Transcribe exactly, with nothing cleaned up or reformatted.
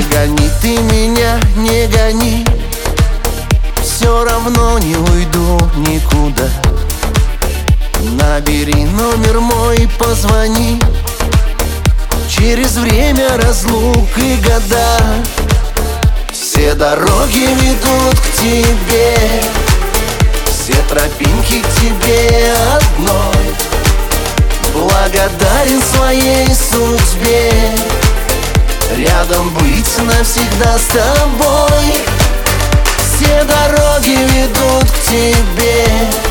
гони ты меня, не гони, все равно не уйду никуда. Набери номер мой, позвони. Через время разлук и года все дороги ведут к тебе, все тропинки к тебе одной. Благодарен своей судьбе рядом быть навсегда с тобой. Все дороги ведут к тебе,